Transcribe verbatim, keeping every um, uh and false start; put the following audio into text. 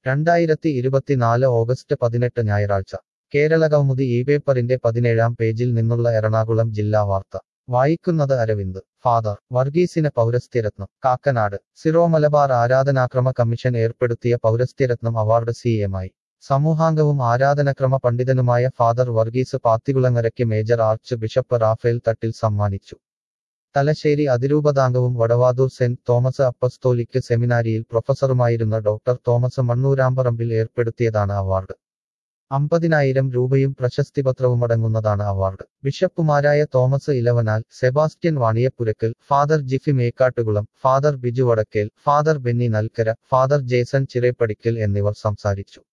രണ്ടായിരത്തി ഇരുപത്തിനാല് ഓഗസ്റ്റ് പതിനെട്ട് ഞായറാഴ്ച കേരളകൗമുദി ഈ പേപ്പറിന്റെ പതിനേഴാം പേജിൽ നിന്നുള്ള എറണാകുളം ജില്ലാ വാർത്ത വായിക്കുന്നത് അരവിന്ദ്. ഫാദർ വർഗീസിന് പൗരസ്ത്യരത്നം കാക്കനാട്. സിറോ മലബാർ ആരാധനാക്രമ കമ്മീഷൻ ഏർപ്പെടുത്തിയ പൗരസ്ത്യരത്നം അവാർഡ് സി എമായി സമൂഹാംഗവും ആരാധനക്രമ പണ്ഡിതനുമായ ഫാദർ വർഗീസ് പാത്തികുളങ്ങരയ്ക്ക് major archbishop Raphael Thattil സമ്മാനിച്ചു. തലശ്ശേരി അതിരൂപതാംഗവും വടവാതൂർ സെന്റ് തോമസ് അപ്പസ്തോലിക്ക് സെമിനാരിയിൽ പ്രൊഫസറുമായിരുന്ന ഡോക്ടർ തോമസ് മണ്ണൂരാമ്പറമ്പിൽ ഏർപ്പെടുത്തിയതാണ് അവാർഡ്. അമ്പതിനായിരം രൂപയും പ്രശസ്തിപത്രവുമടങ്ങുന്നതാണ് അവാർഡ്. ബിഷപ്പുമാരായ Thomas Elavanal, Sebastian Vaniyapurackal, father Jiffy Mekkattukulam, father Biju Vadakkel, father Benny Nalkara, father Jason Chireppadickal എന്നിവർ സംസാരിച്ചു.